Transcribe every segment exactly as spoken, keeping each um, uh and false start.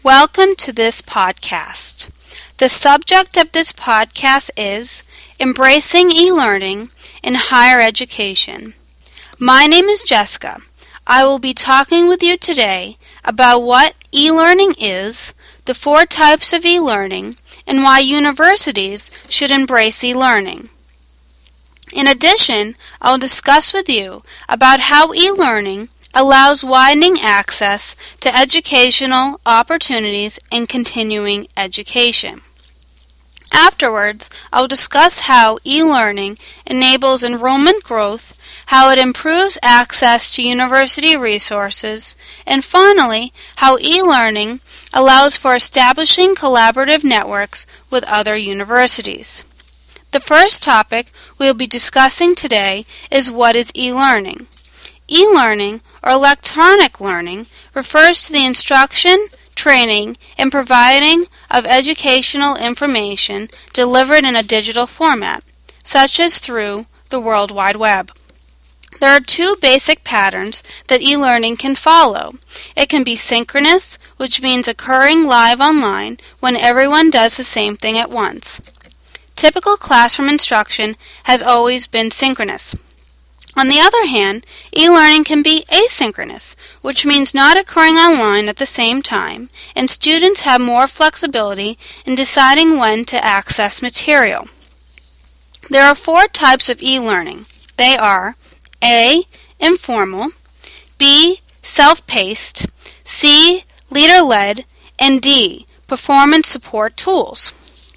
Welcome to this podcast. The subject of this podcast is Embracing E-Learning in Higher Education. My name is Jessica. I will be talking with you today about what e-learning is, the four types of e-learning, and why universities should embrace e-learning. In addition, I will discuss with you about how e-learning allows widening access to educational opportunities in continuing education. Afterwards, I will discuss how e-learning enables enrollment growth, how it improves access to university resources, and finally, how e-learning allows for establishing collaborative networks with other universities. The first topic we will be discussing today is what is e-learning. E-learning, or electronic learning, refers to the instruction, training, and providing of educational information delivered in a digital format, such as through the World Wide Web. There are two basic patterns that e-learning can follow. It can be synchronous, which means occurring live online when everyone does the same thing at once. Typical classroom instruction has always been synchronous. On the other hand, e-learning can be asynchronous, which means not occurring online at the same time, and students have more flexibility in deciding when to access material. There are four types of e-learning. They are A. Informal, B. Self-paced, C. Leader-led, and D. Performance support tools.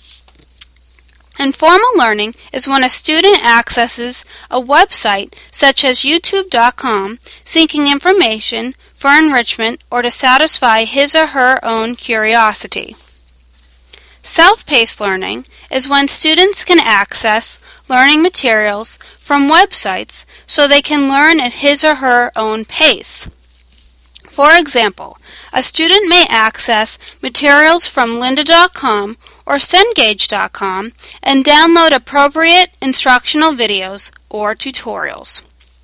Informal learning is when a student accesses a website such as YouTube dot com seeking information for enrichment or to satisfy his or her own curiosity. Self-paced learning is when students can access learning materials from websites so they can learn at his or her own pace. For example, a student may access materials from lynda dot com or cengage dot com and download appropriate instructional videos or tutorials.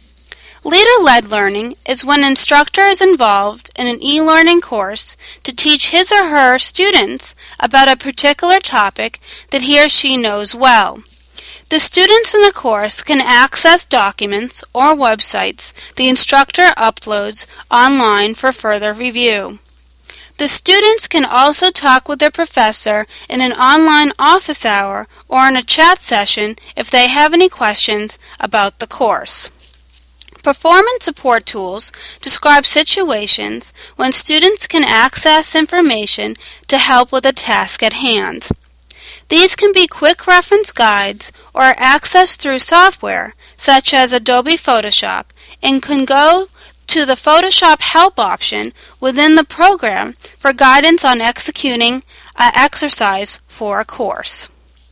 Leader-led learning is when an instructor is involved in an e-learning course to teach his or her students about a particular topic that he or she knows well. The students in the course can access documents or websites the instructor uploads online for further review. The students can also talk with their professor in an online office hour or in a chat session if they have any questions about the course. Performance support tools describe situations when students can access information to help with a task at hand. These can be quick reference guides or are accessed through software such as Adobe Photoshop and can go to the Photoshop Help option within the program for guidance on executing an exercise for a course.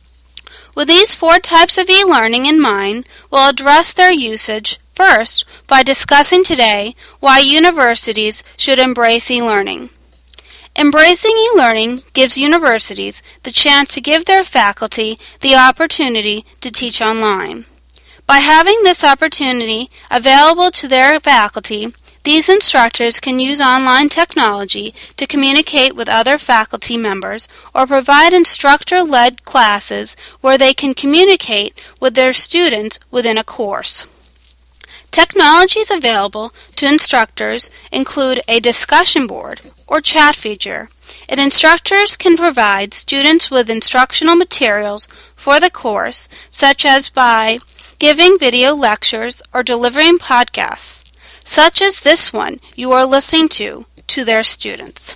With these four types of e-learning in mind, we'll address their usage first by discussing today why universities should embrace e-learning. Embracing e-learning gives universities the chance to give their faculty the opportunity to teach online. By having this opportunity available to their faculty, these instructors can use online technology to communicate with other faculty members or provide instructor-led classes where they can communicate with their students within a course. Technologies available to instructors include a discussion board or chat feature, and instructors can provide students with instructional materials for the course, such as by giving video lectures or delivering podcasts, such as this one you are listening to, to their students.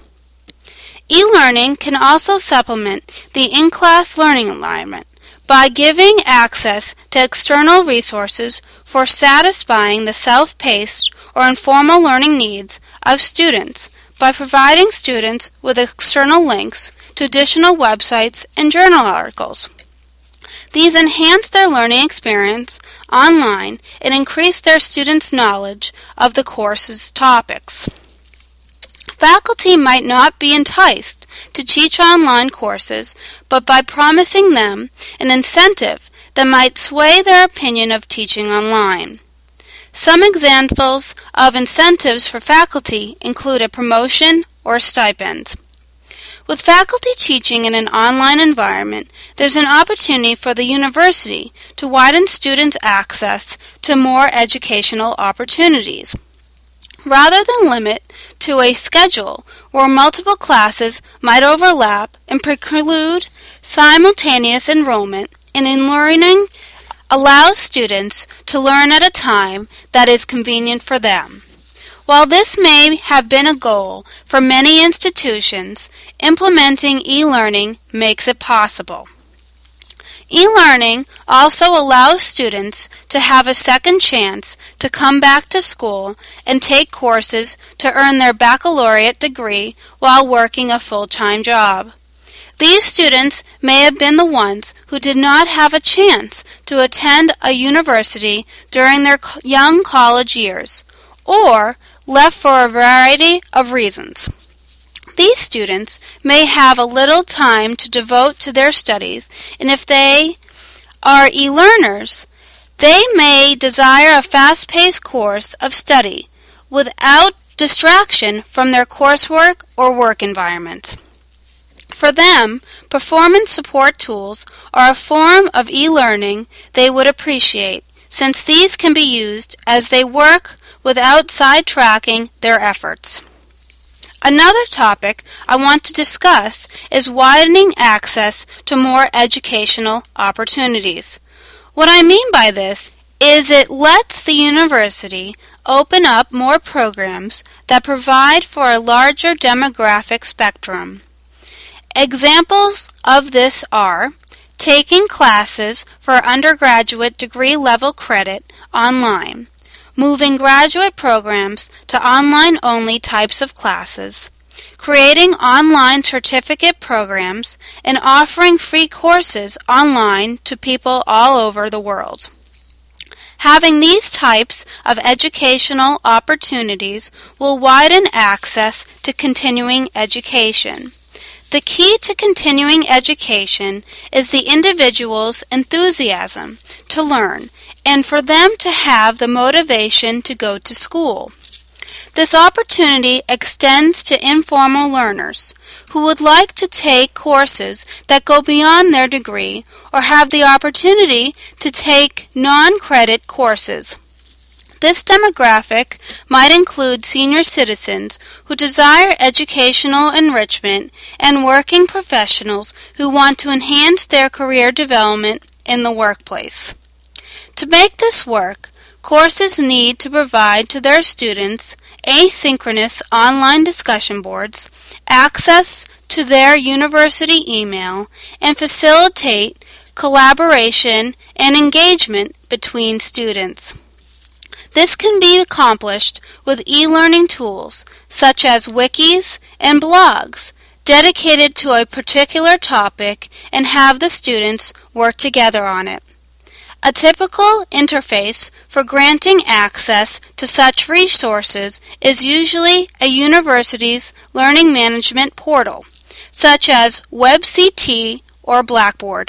E-learning can also supplement the in-class learning environment by giving access to external resources for satisfying the self-paced or informal learning needs of students by providing students with external links to additional websites and journal articles. These enhance their learning experience online and increase their students' knowledge of the course's topics. Faculty might not be enticed to teach online courses, but by promising them an incentive that might sway their opinion of teaching online. Some examples of incentives for faculty include a promotion or stipend. With faculty teaching in an online environment, there's an opportunity for the university to widen students' access to more educational opportunities. Rather than limit to a schedule where multiple classes might overlap and preclude simultaneous enrollment, and in-learning allows students to learn at a time that is convenient for them. While this may have been a goal for many institutions, implementing e-learning makes it possible. E-learning also allows students to have a second chance to come back to school and take courses to earn their baccalaureate degree while working a full-time job. These students may have been the ones who did not have a chance to attend a university during their young college years, or left for a variety of reasons. These students may have a little time to devote to their studies, and if they are e-learners, they may desire a fast-paced course of study without distraction from their coursework or work environment. For them, performance support tools are a form of e-learning they would appreciate, since these can be used as they work without sidetracking their efforts. Another topic I want to discuss is widening access to more educational opportunities. What I mean by this is it lets the university open up more programs that provide for a larger demographic spectrum. Examples of this are taking classes for undergraduate degree level credit online, moving graduate programs to online-only types of classes, creating online certificate programs, and offering free courses online to people all over the world. Having these types of educational opportunities will widen access to continuing education. The key to continuing education is the individual's enthusiasm to learn and for them to have the motivation to go to school. This opportunity extends to informal learners who would like to take courses that go beyond their degree or have the opportunity to take non-credit courses. This demographic might include senior citizens who desire educational enrichment and working professionals who want to enhance their career development in the workplace. To make this work, courses need to provide to their students asynchronous online discussion boards, access to their university email, and facilitate collaboration and engagement between students. This can be accomplished with e-learning tools such as wikis and blogs dedicated to a particular topic and have the students work together on it. A typical interface for granting access to such resources is usually a university's learning management portal, such as WebCT or Blackboard.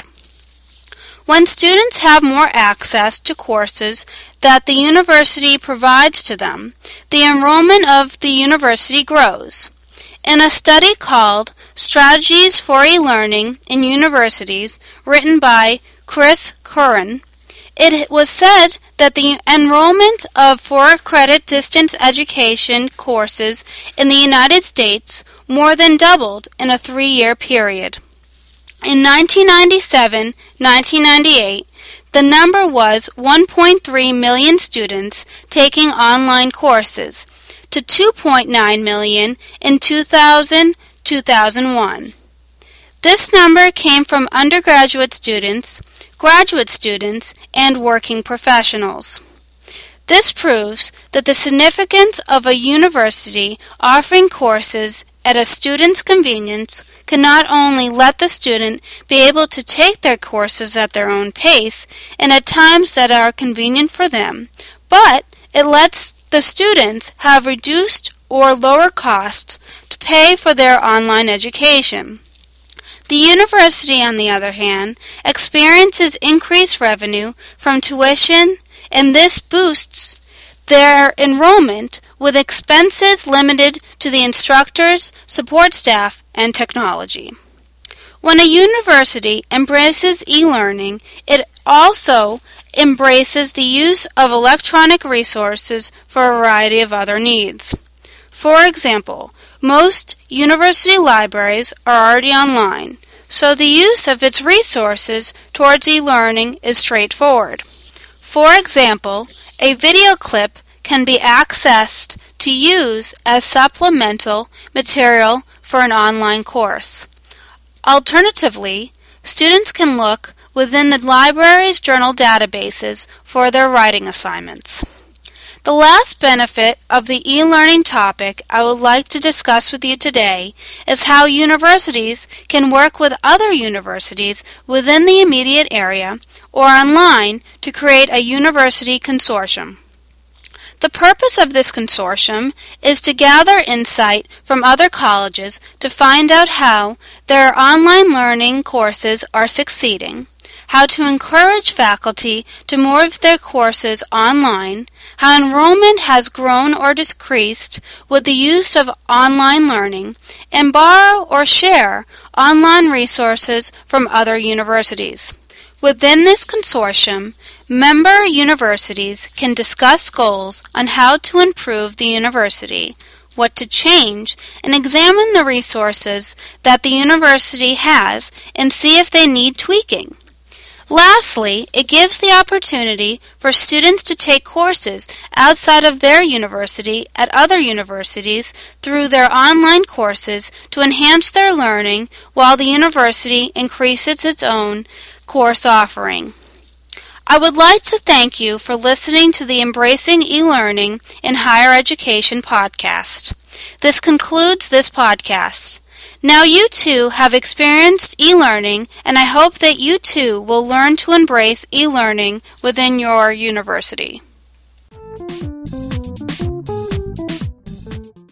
When students have more access to courses that the university provides to them, the enrollment of the university grows. In a study called Strategies for E-Learning in Universities, written by Chris Curran, it was said that the enrollment of four-credit distance education courses in the United States more than doubled in a three-year period. In nineteen ninety-seven to nineteen ninety-eight, the number was one point three million students taking online courses, to two point nine million in two thousand to two thousand one. This number came from undergraduate students, graduate students, and working professionals. This proves that the significance of a university offering courses at a student's convenience can not only let the student be able to take their courses at their own pace and at times that are convenient for them, but it lets the students have reduced or lower costs to pay for their online education. The university, on the other hand, experiences increased revenue from tuition, and this boosts their enrollment with expenses limited to the instructors, support staff, and technology. When a university embraces e-learning, it also embraces the use of electronic resources for a variety of other needs. For example, most university libraries are already online, so the use of its resources towards e-learning is straightforward. For example, a video clip can be accessed to use as supplemental material for an online course. Alternatively, students can look within the library's journal databases for their writing assignments. The last benefit of the e-learning topic I would like to discuss with you today is how universities can work with other universities within the immediate area or online to create a university consortium. The purpose of this consortium is to gather insight from other colleges to find out how their online learning courses are succeeding, how to encourage faculty to move their courses online, how enrollment has grown or decreased with the use of online learning, and borrow or share online resources from other universities. Within this consortium, member universities can discuss goals on how to improve the university, what to change, and examine the resources that the university has and see if they need tweaking. Lastly, it gives the opportunity for students to take courses outside of their university at other universities through their online courses to enhance their learning while the university increases its own course offering. I would like to thank you for listening to the Embracing E-Learning in Higher Education podcast. This concludes this podcast. Now you too have experienced e-learning, and I hope that you too will learn to embrace e-learning within your university.